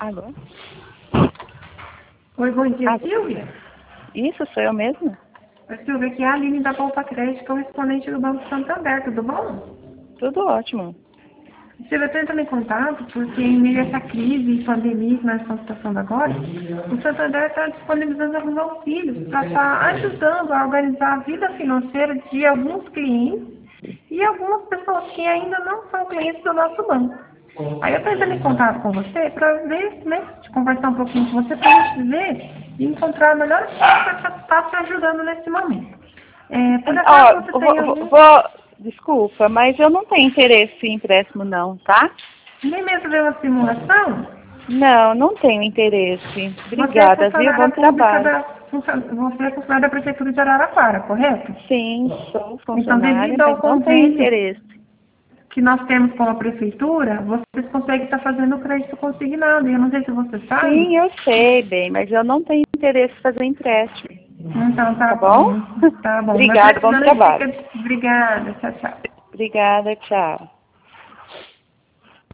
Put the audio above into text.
Alô? Oi, bom dia, Ah, Silvia. Isso, sou eu mesma? Oi, Silvia, aqui é a Aline da Poupa Crédito, correspondente do Banco Santander, tudo bom? Tudo ótimo. Silvia, eu estou entrando em contato porque, em meio a essa crise e pandemia que nós estamos passando agora, o Santander está disponibilizando alguns auxílios para estar ajudando a organizar a vida financeira de alguns clientes e algumas pessoas que ainda não são clientes do nosso banco. Aí eu estou entrando em contato com você para ver, né, de conversar um pouquinho com você, para a gente ver e encontrar a melhor forma para estar te ajudando nesse momento. Por acaso você tem algum... Desculpa, mas eu não tenho interesse em empréstimo não, tá? Nem mesmo ver uma simulação? Não, não tenho interesse. Você é Obrigada, viu? Bom funcionária pública trabalho. você é funcionária da Prefeitura de Araraquara, correto? Sim, sou Então, funcionária, devido mas ao não tenho convênio interesse. que nós temos com a Prefeitura, vocês conseguem estar fazendo o crédito consignado. E eu não sei se você sabe. Sim, eu sei, bem, mas eu não tenho interesse em fazer empréstimo. Então, tá Tá bom? bom. Tá bom. Mas Obrigada, bom precisando, a gente trabalho. fica... Obrigada. Tchau, tchau. Obrigada, tchau.